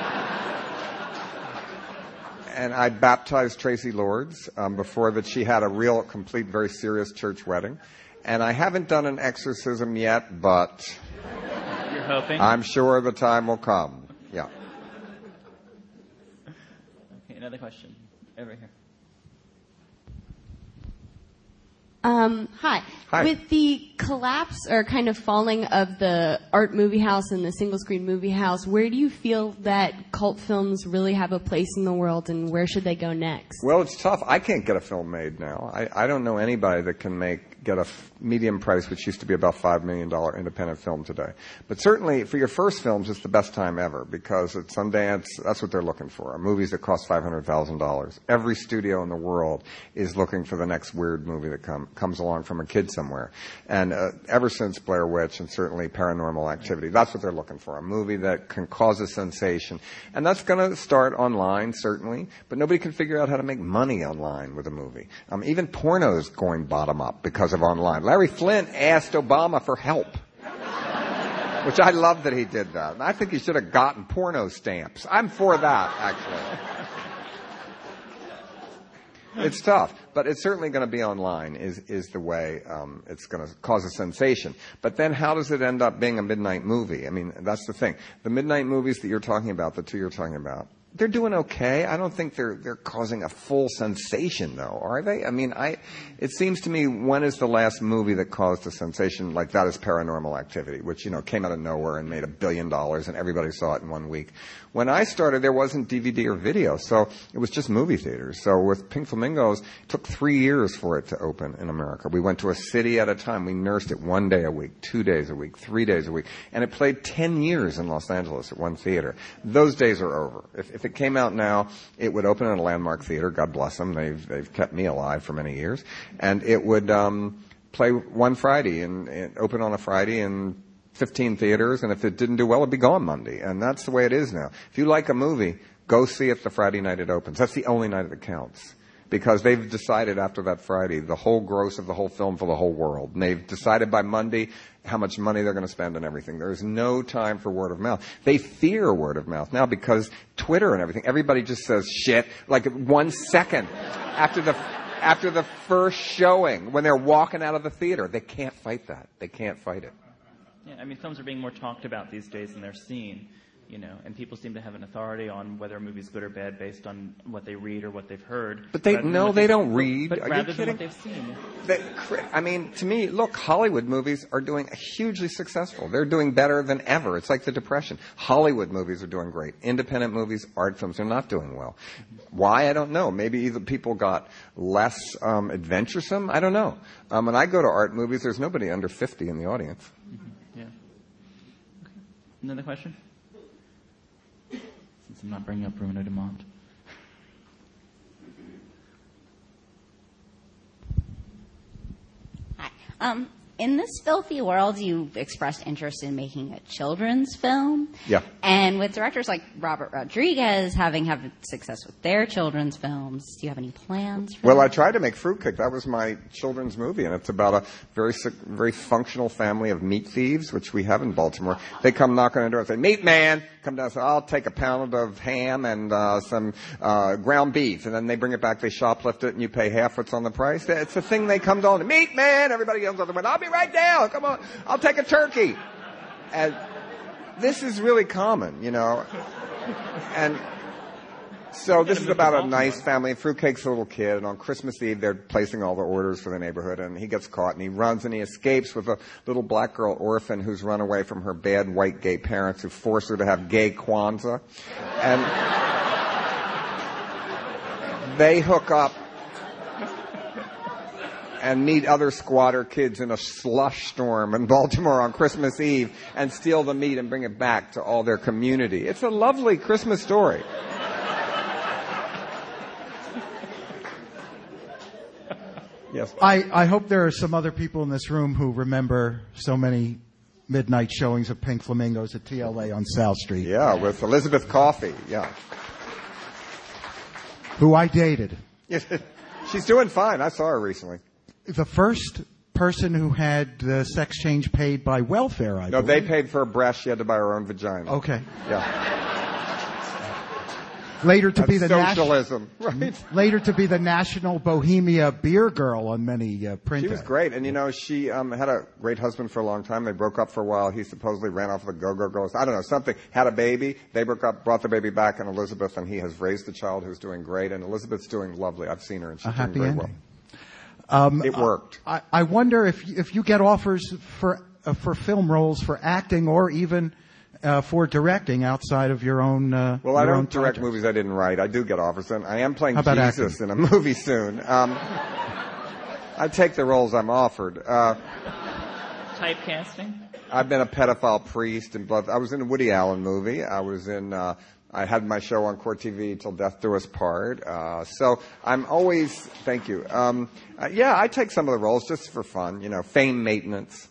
and I baptized Tracy Lords um, before that. She had a real, complete, very serious church wedding, and I haven't done an exorcism yet, but. You're hoping? I'm sure the time will come. Yeah. Okay, another question. Over here. Um, hi. Hi. With the collapse or kind of falling of the art movie house and the single screen movie house, where do you feel that cult films really have a place in the world, and where should they go next? Well, it's tough. I can't get a film made now. I, I don't know anybody that can make get a f- medium price, which used to be about five million dollars independent film today. But certainly for your first films, it's the best time ever because at Sundance, that's what they're looking for, movies that cost five hundred thousand dollars. Every studio in the world is looking for the next weird movie that come, comes along from a kid somewhere. And uh, ever since Blair Witch and certainly Paranormal Activity, that's what they're looking for, a movie that can cause a sensation. And that's going to start online, certainly, but nobody can figure out how to make money online with a movie. Um, even porno's going bottom up because of online. Larry Flint asked Obama for help, which I love that he did that. And I think he should have gotten porno stamps. I'm for that, actually. It's tough, but it's certainly going to be online is, is the way um, it's going to cause a sensation. But then how does it end up being a midnight movie? I mean, that's the thing. The midnight movies that you're talking about, the two you're talking about, they're doing okay. I don't think they're they're causing a full sensation, though, are they? I mean, I it seems to me, when is the last movie that caused a sensation like that is Paranormal Activity, which, you know, came out of nowhere and made a billion dollars and everybody saw it in one week. When I started, there wasn't D V D or video, so it was just movie theaters. So with Pink Flamingos, it took three years for it to open in America. We went to a city at a time. We nursed it one day a week, two days a week, three days a week. And it played ten years in Los Angeles at one theater. Those days are over. If, if it came out now, it would open at a Landmark Theater. God bless them. They've, they've kept me alive for many years. And it would um, play one Friday and, and open on a Friday and fifteen theaters, and if it didn't do well, it'd be gone Monday. And that's the way it is now. If you like a movie, go see it the Friday night it opens. That's the only night that counts. Because they've decided after that Friday the whole gross of the whole film for the whole world. And they've decided by Monday how much money they're going to spend on everything. There's no time for word of mouth. They fear word of mouth now because Twitter and everything, everybody just says shit like one second after the after the first showing when they're walking out of the theater. They can't fight that. They can't fight it. Yeah, I mean, films are being more talked about these days than they're seen, you know, and people seem to have an authority on whether a movie's good or bad based on what they read or what they've heard. But they no, they don't read. But Are rather you than kidding? what they've seen. They, I mean, to me, look, Hollywood movies are doing hugely successful. They're doing better than ever. It's like the Depression. Hollywood movies are doing great. Independent movies, art films are not doing well. Why? I don't know. Maybe either people got less um, adventuresome. I don't know. Um, when I go to art movies, there's nobody under fifty in the audience. Mm-hmm. Yeah. Okay. Another question? Since I'm not bringing up Bruno Dumont. Hi. Um, in this filthy world, you've expressed interest in making a children's film. Yeah. And with directors like Robert Rodriguez having had success with their children's films, do you have any plans for Well, that? I tried to make Fruitcake. That was my children's movie, and it's about a very very functional family of meat thieves, which we have in Baltimore. They come knock on the door and say, "Meat man!" Come down and say, "I'll take a pound of ham and uh, some uh, ground beef." And then they bring it back, they shoplift it, and you pay half what's on the price. It's the thing they come down to. "Meat man!" Everybody yells out the window, "I'll be right down. Come on. I'll take a turkey." And this is really common, you know. And so this is about a nice family. Fruitcake's a little kid, and on Christmas Eve they're placing all the orders for the neighborhood, and he gets caught, and he runs and he escapes with a little black girl orphan who's run away from her bad white gay parents who force her to have gay Kwanzaa. And they hook up and meet other squatter kids in a slush storm in Baltimore on Christmas Eve and steal the meat and bring it back to all their community. It's a lovely Christmas story. Yes. I, I hope there are some other people in this room who remember so many midnight showings of Pink Flamingos at T L A on South Street. Yeah, with Elizabeth Coffey, yeah. Who I dated. She's doing fine. I saw her recently. The first person who had the sex change paid by welfare, I No, believe. they paid for her breast. She had to buy her own vagina. Okay. Yeah. Later to That's be the socialism, nat- right? Later to be the national Bohemia beer girl on many uh, print She was ads. great, and you know, she um, had a great husband for a long time. They broke up for a while. He supposedly ran off with the Go-Go Girls. I don't know, something. Had a baby. They broke up, brought the baby back, and Elizabeth, and he has raised the child who's doing great, and Elizabeth's doing lovely. I've seen her, and she's A doing happy very ending. well. Um, It worked. I, I wonder if if you get offers for uh, for film roles, for acting, or even uh, for directing outside of your own. Uh, Well, I your don't own direct projects. movies I didn't write. I do get offers, and I am playing How about Jesus in a movie soon. Um, I take the roles I'm offered. Uh, Typecasting? I've been a pedophile priest in Blood. I was in a Woody Allen movie. I was in. Uh, I had my show on Court T V till Death Do Us Part. Uh, so I'm always. Thank you. Um, uh, yeah, I take some of the roles just for fun. You know, fame maintenance.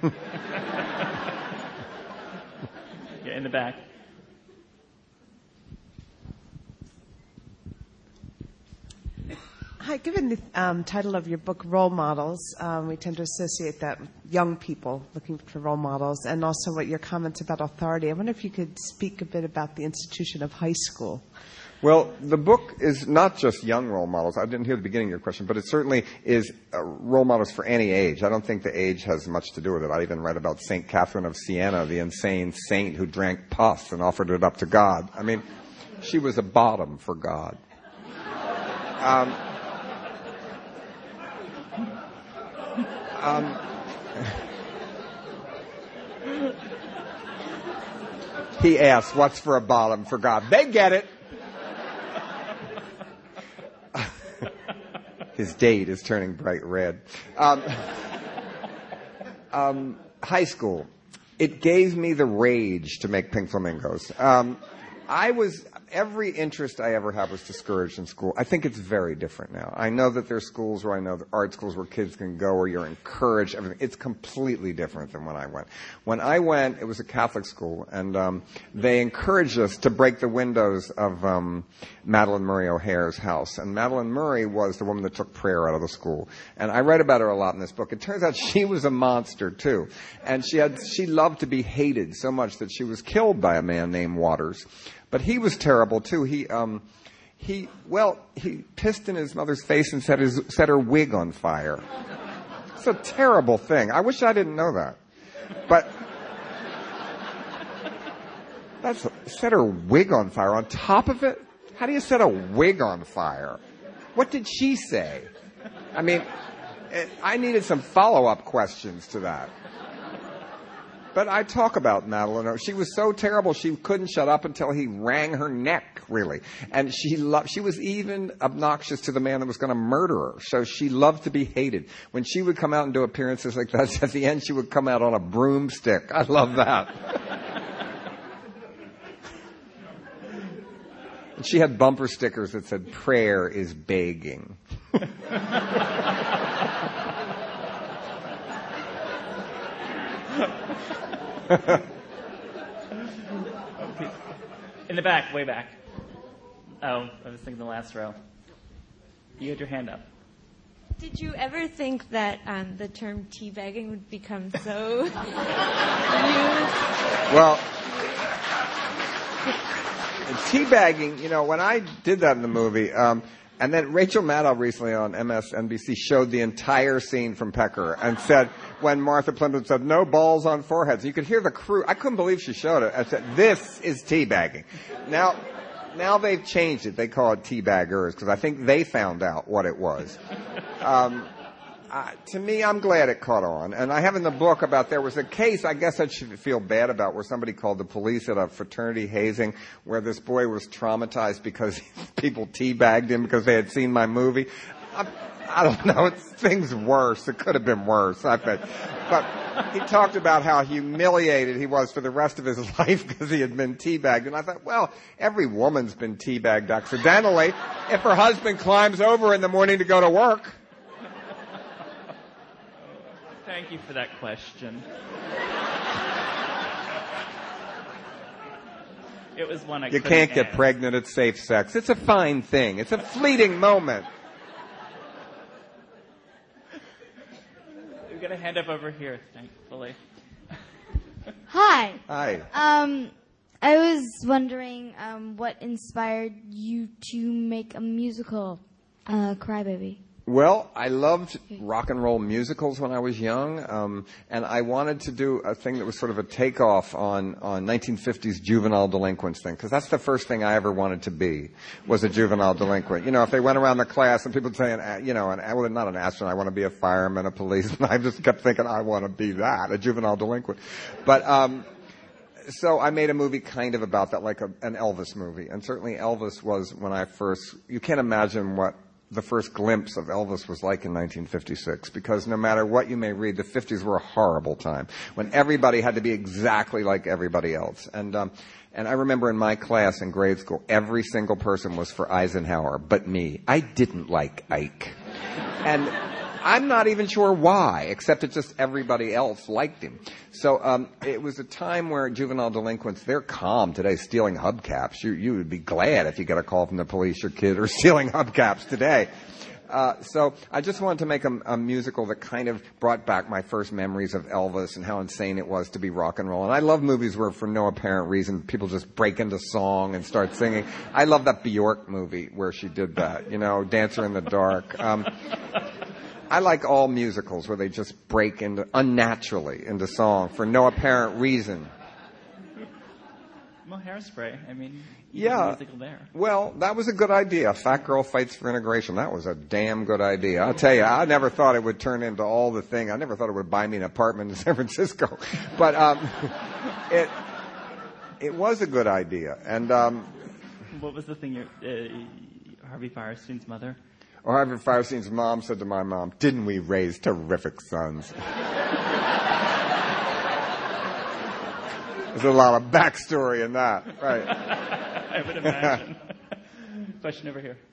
Yeah, in the back. Hi, given the um, title of your book, Role Models, um, we tend to associate that with young people looking for role models, and also what your comments about authority. I wonder if you could speak a bit about the institution of high school. Well, the book is not just young role models. I didn't hear the beginning of your question, but it certainly is uh, role models for any age. I don't think the age has much to do with it. I even read about Saint Catherine of Siena, the insane saint who drank pus and offered it up to God. I mean, she was a bottom for God. Um, um, he asked, what's for a bottom for God? They get it. His date is turning bright red. Um, um, high school. It gave me the rage to make Pink Flamingos. Um, I was, every interest I ever had was discouraged in school. I think it's very different now. I know that there's schools where I know the art schools where kids can go where you're encouraged. Everything. It's completely different than when I went. When I went, it was a Catholic school, and um, they encouraged us to break the windows of um, Madeline Murray O'Hare's house. And Madeline Murray was the woman that took prayer out of the school. And I read about her a lot in this book. It turns out she was a monster, too. And she had she loved to be hated so much that she was killed by a man named Waters. But he was terrible, too. He, um, he, well, he pissed in his mother's face and set his, set her wig on fire. It's a terrible thing. I wish I didn't know that. But that's, set her wig on fire on top of it? How do you set a wig on fire? What did she say? I mean, it, I needed some follow-up questions to that. But I talk about Madeline. She was so terrible she couldn't shut up until he wrang her neck, really. And she loved, she was even obnoxious to the man that was going to murder her. So she loved to be hated. When she would come out and do appearances like that, at the end she would come out on a broomstick. I love that. And she had bumper stickers that said, "Prayer is begging." In the back, way back. Oh, I was thinking the last row. You had your hand up. Did you ever think that um, the term teabagging would become so used? Well, teabagging, you know, when I did that in the movie, um, and then Rachel Maddow recently on M S N B C showed the entire scene from Pecker and said, when Martha Plimpton said, "No balls on foreheads," you could hear the crew. I couldn't believe she showed it. I said, "This is teabagging." Now, now they've changed it. They call it teabaggers because I think they found out what it was. Um, uh, to me, I'm glad it caught on. And I have in the book about there was a case I guess I should feel bad about where somebody called the police at a fraternity hazing where this boy was traumatized because people teabagged him because they had seen my movie. I, I don't know. It's things worse. It could have been worse, I bet. But he talked about how humiliated he was for the rest of his life because he had been teabagged. And I thought, well, every woman's been teabagged accidentally if her husband climbs over in the morning to go to work. Thank you for that question. It was one I You couldn't can't get ask. pregnant at safe sex. It's a fine thing. It's a fleeting moment. We're going to hand up over here, thankfully. Hi. Hi. Um, I was wondering um, what inspired you to make a musical, uh, Crybaby. Well, I loved rock and roll musicals when I was young, um, and I wanted to do a thing that was sort of a takeoff on, on nineteen fifties juvenile delinquents thing, because that's the first thing I ever wanted to be, was a juvenile delinquent. You know, if they went around the class and people would say, an, you know, an, well, not an astronaut, I want to be a fireman, a policeman. I just kept thinking, I want to be that, a juvenile delinquent. But, um, so I made a movie kind of about that, like a, an Elvis movie. And certainly Elvis was, when I first, you can't imagine what the first glimpse of Elvis was like in nineteen fifty-six, because no matter what you may read, the fifties were a horrible time when everybody had to be exactly like everybody else. And um, and I remember in my class in grade school, every single person was for Eisenhower, but me. I didn't like Ike. And I'm not even sure why, except that just everybody else liked him. So um, it was a time where juvenile delinquents, they're calm today, stealing hubcaps. You, you would be glad if you got a call from the police, your kid, or stealing hubcaps today. Uh, so I just wanted to make a, a musical that kind of brought back my first memories of Elvis and how insane it was to be rock and roll. And I love movies where, for no apparent reason, people just break into song and start singing. I love that Bjork movie where she did that, you know, Dancer in the Dark. Um, I like all musicals where they just break into unnaturally into song for no apparent reason. Well, Hairspray. I mean, Yeah. musical there. Well, that was a good idea. Fat Girl Fights for Integration. That was a damn good idea. I'll tell you, I never thought it would turn into all the thing. I never thought it would buy me an apartment in San Francisco. But um, it it was a good idea. And um, What was the thing your uh, Harvey Firestein's mother? Or Harvey Firestein's mom said to my mom, "Didn't we raise terrific sons?" There's a lot of backstory in that, right? I would imagine. Question over here.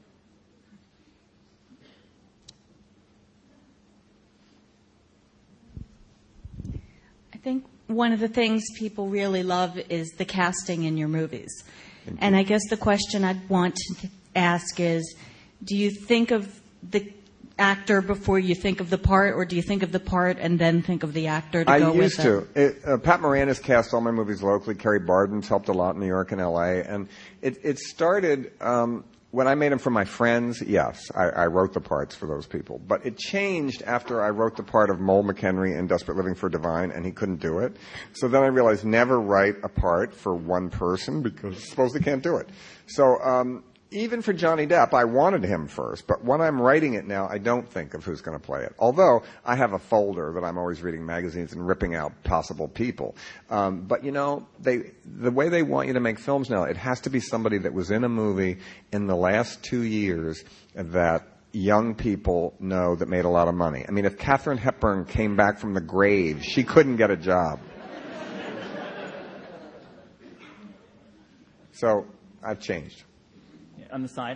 I think one of the things people really love is the casting in your movies. And I guess the question I'd want to ask is, do you think of the actor before you think of the part, or do you think of the part and then think of the actor to I go used with it? to. It, uh, Pat Moranis cast all my movies locally. Kerry Barden's helped a lot in New York and L A. And it, it started um, when I made them for my friends. Yes, I, I wrote the parts for those people. But it changed after I wrote the part of Mole McHenry in Desperate Living for Divine, and he couldn't do it. So then I realized never write a part for one person, because suppose they can't do it. So um, even for Johnny Depp, I wanted him first, but when I'm writing it now, I don't think of who's going to play it. Although I have a folder that I'm always reading magazines and ripping out possible people. Um, but you know, they the way they want you to make films now, it has to be somebody that was in a movie in the last two years that young people know that made a lot of money. I mean, if Katharine Hepburn came back from the grave, she couldn't get a job. So I've changed. On the side.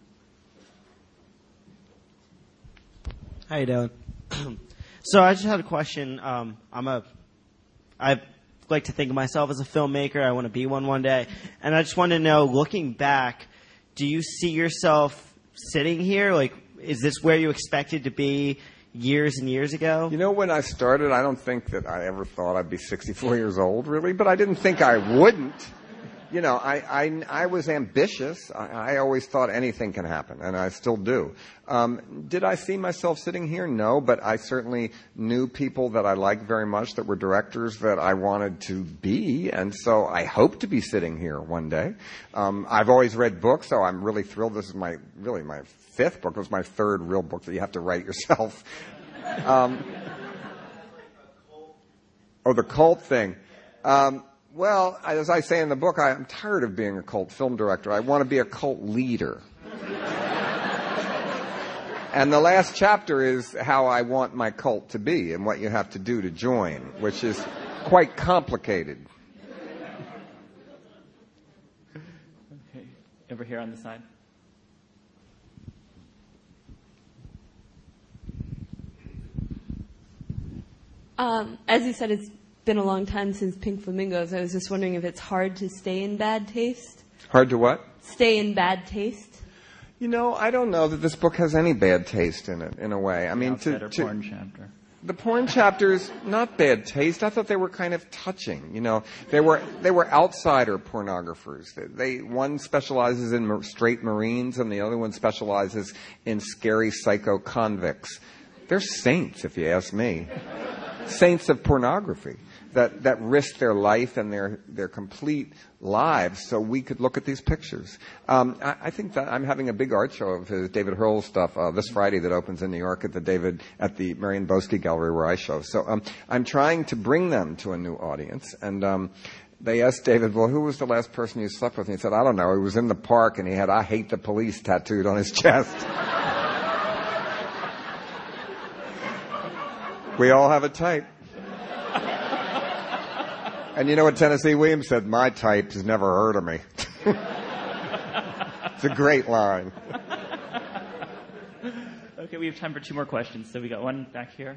How you doing? So I just had a question. Um, I'm a, I like to think of myself as a filmmaker. I want to be one one day, and I just want to know, looking back, do you see yourself sitting here? Like, is this where you expected to be years and years ago? You know, when I started, I don't think that I ever thought I'd be sixty-four years old, really, but I didn't think I wouldn't. You know, I, I, I was ambitious. I, I always thought anything can happen, and I still do. Um, did I see myself sitting here? No, but I certainly knew people that I liked very much that were directors that I wanted to be, and so I hope to be sitting here one day. Um, I've always read books, so I'm really thrilled. This is my, really my fifth book. It was my third real book that you have to write yourself. Um, oh, the cult thing. Um, Well, as I say in the book, I'm tired of being a cult film director. I want to be a cult leader. And the last chapter is how I want my cult to be and what you have to do to join, which is quite complicated. Okay. Over here on the side. Um, as you said, it's been a long time since Pink Flamingos. I was just wondering if it's hard to stay in bad taste. Hard to what? Stay in bad taste. You know, I don't know that this book has any bad taste in it, in a way. I mean, to, Better to porn chapter. the porn chapters, not bad taste. I thought they were kind of touching. You know, they were they were outsider pornographers. They, they one specializes in mar- straight Marines, and the other one specializes in scary psycho convicts. They're saints, if you ask me. Saints of pornography that that risked their life and their their complete lives so we could look at these pictures. Um, I, I think that I'm having a big art show of his David Hurl's stuff uh, this Friday that opens in New York at the David at the Marion Boesky Gallery where I show. So um, I'm trying to bring them to a new audience. And um, they asked David, "Well, who was the last person you slept with?" And he said, "I don't know. He was in the park and he had 'I hate the police' tattooed on his chest." We all have a type. And you know what Tennessee Williams said? "My type has never heard of me." It's a great line. Okay, we have time for two more questions. So we got one back here.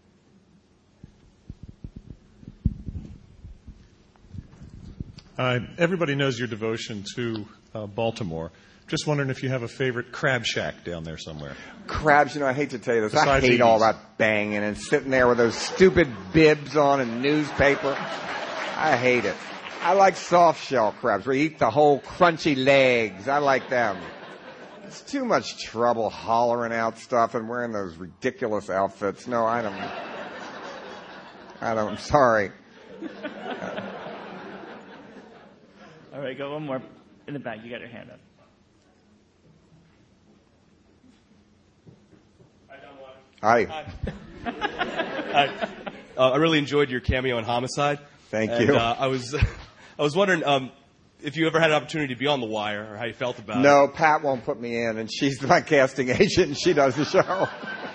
Uh, everybody knows your devotion to uh, Baltimore. Just wondering if you have a favorite crab shack down there somewhere. Crabs, you know, I hate to tell you this. Besides I hate Edie's. all that banging and sitting there with those stupid bibs on and newspaper. I hate it. I like soft shell crabs where you eat the whole crunchy legs. I like them. It's too much trouble hollering out stuff and wearing those ridiculous outfits. No, I don't. I don't. I'm sorry. All right, go one more in the back. You got your hand up. Hi. Hi. Uh, I really enjoyed your cameo on Homicide. Thank and, you. Uh, I was, I was wondering um, if you ever had an opportunity to be on The Wire, or how you felt about it. No, Pat won't put me in, and she's my casting agent, and she does the show.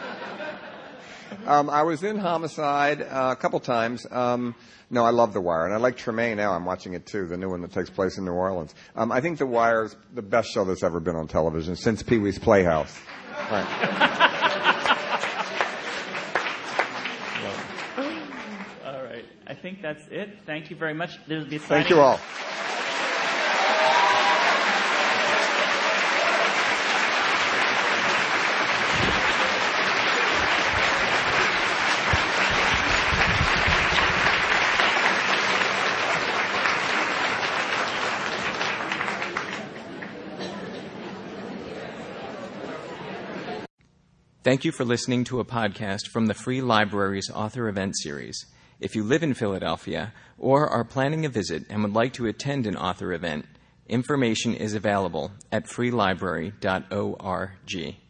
um, I was in Homicide uh, a couple times. Um, no, I love The Wire, and I like Tremaine now. I'm watching it too, the new one that takes place in New Orleans. Um, I think The Wire is the best show that's ever been on television since Pee-wee's Playhouse. Right. I think that's it. Thank you very much. There'll be a Thank you all. Thank you for listening to a podcast from the Free Library's Author Event Series. If you live in Philadelphia or are planning a visit and would like to attend an author event, information is available at free library dot org.